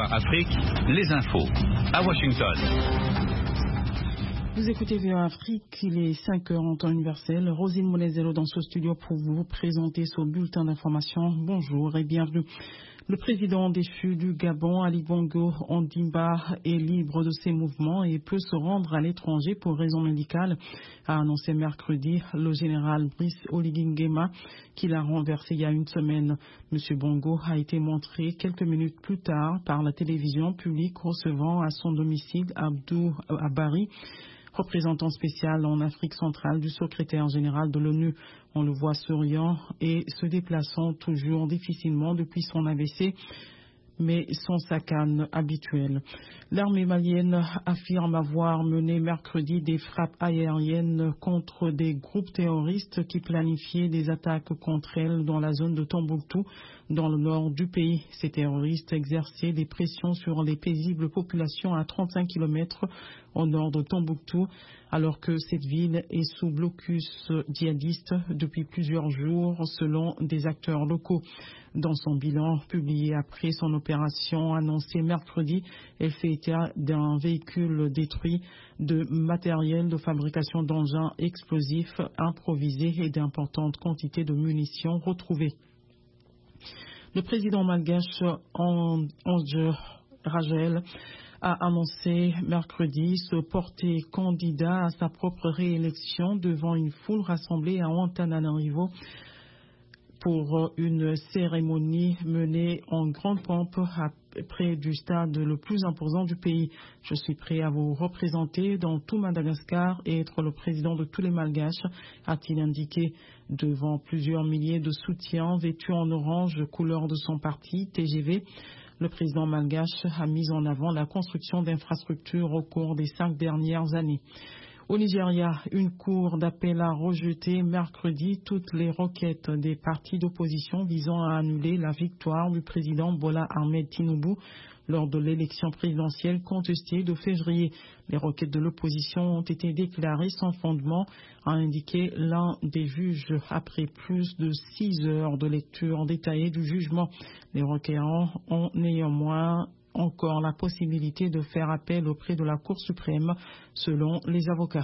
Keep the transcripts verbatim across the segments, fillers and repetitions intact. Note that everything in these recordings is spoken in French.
Afrique, les infos. À Washington. Vous écoutez V O A Afrique, il est cinq heures en temps universel. Rosine Monezelo dans ce studio pour vous présenter ce bulletin d'information. Bonjour et bienvenue. Le président déchu du Gabon, Ali Bongo Ondimba, est libre de ses mouvements et peut se rendre à l'étranger pour raisons médicales, a annoncé mercredi le général Brice Oligui Nguema, qui l'a renversé il y a une semaine. Monsieur Bongo a été montré quelques minutes plus tard par la télévision publique recevant à son domicile Abdou Abari, représentant spécial en Afrique centrale du secrétaire général de l'ONU. On le voit souriant et se déplaçant toujours difficilement depuis son A V C, mais sans sa canne habituelle. L'armée malienne affirme avoir mené mercredi des frappes aériennes contre des groupes terroristes qui planifiaient des attaques contre elle dans la zone de Tombouctou, dans le nord du pays. Ces terroristes exerçaient des pressions sur les paisibles populations à trente-cinq kilomètres au nord de Tombouctou, alors que cette ville est sous blocus djihadiste depuis plusieurs jours, selon des acteurs locaux. Dans son bilan publié après son opération annoncée mercredi, elle fait état d'un véhicule détruit, de matériel de fabrication d'engins explosifs improvisés et d'importantes quantités de munitions retrouvées. Le président malgache Andry Rajoelina a annoncé mercredi se porter candidat à sa propre réélection devant une foule rassemblée à Antananarivo pour une cérémonie menée en grande pompe près du stade le plus imposant du pays. Je suis prêt à vous représenter dans tout Madagascar et être le président de tous les Malgaches, a-t-il indiqué devant plusieurs milliers de soutiens vêtus en orange, couleur de son parti, T G V. Le président malgache a mis en avant la construction d'infrastructures au cours des cinq dernières années. Au Nigeria, une cour d'appel a rejeté mercredi toutes les requêtes des partis d'opposition visant à annuler la victoire du président Bola Ahmed Tinubu lors de l'élection présidentielle contestée de février. Les requêtes de l'opposition ont été déclarées sans fondement, a indiqué l'un des juges après plus de six heures de lecture détaillée du jugement. Les requérants ont néanmoins encore la possibilité de faire appel auprès de la Cour suprême, selon les avocats.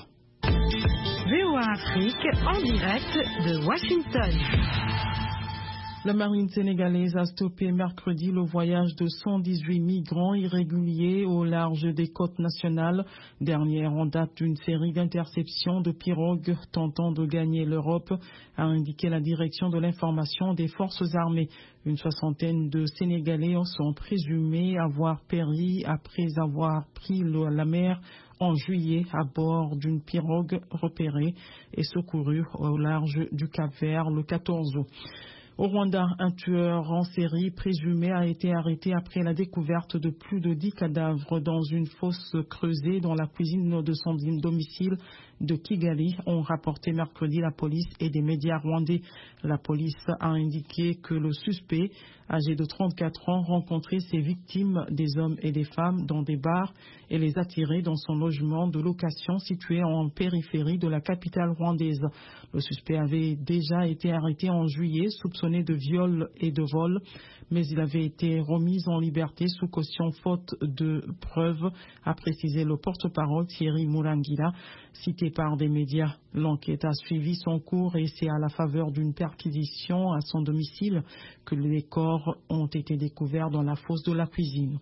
V O A Afrique en direct de Washington. La marine sénégalaise a stoppé mercredi le voyage de cent dix-huit migrants irréguliers au large des côtes nationales, dernière en date d'une série d'interceptions de pirogues tentant de gagner l'Europe, a indiqué la direction de l'information des forces armées. Une soixantaine de Sénégalais sont présumés avoir péri après avoir pris la mer en juillet à bord d'une pirogue repérée et secourue au large du Cap-Vert le quatorze août. Au Rwanda, un tueur en série présumé a été arrêté après la découverte de plus de dix cadavres dans une fosse creusée dans la cuisine de son domicile de Kigali, ont rapporté mercredi la police et des médias rwandais. La police a indiqué que le suspect, âgé de trente-quatre ans, rencontrait ses victimes, des hommes et des femmes, dans des bars et les attirait dans son logement de location situé en périphérie de la capitale rwandaise. Le suspect avait déjà été arrêté en juillet, soupçonné de viol et de vol, mais il avait été remis en liberté sous caution faute de preuves, a précisé le porte-parole Thierry Moulangila, cité par des médias. L'enquête a suivi son cours et c'est à la faveur d'une perquisition à son domicile que les corps ont été découverts dans la fosse de la cuisine.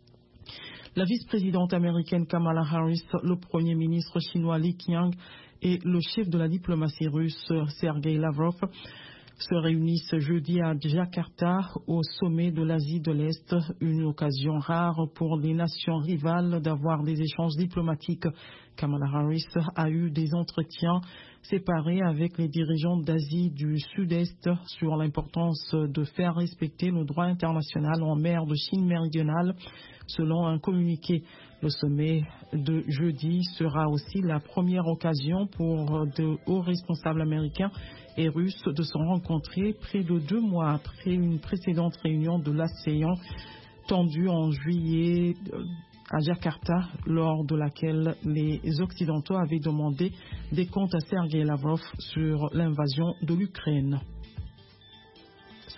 La vice-présidente américaine Kamala Harris, le premier ministre chinois Li Qiang et le chef de la diplomatie russe Sergei Lavrov se réunissent jeudi à Jakarta au sommet de l'Asie de l'Est, une occasion rare pour les nations rivales d'avoir des échanges diplomatiques. Kamala Harris a eu des entretiens séparés avec les dirigeants d'Asie du Sud-Est sur l'importance de faire respecter le droit international en mer de Chine méridionale, selon un communiqué. Le sommet de jeudi sera aussi la première occasion pour de hauts responsables américains et russes de se rencontrer près de deux mois après une précédente réunion de l'ASEAN tendue en juillet à Jakarta, lors de laquelle les Occidentaux avaient demandé des comptes à Sergei Lavrov sur l'invasion de l'Ukraine.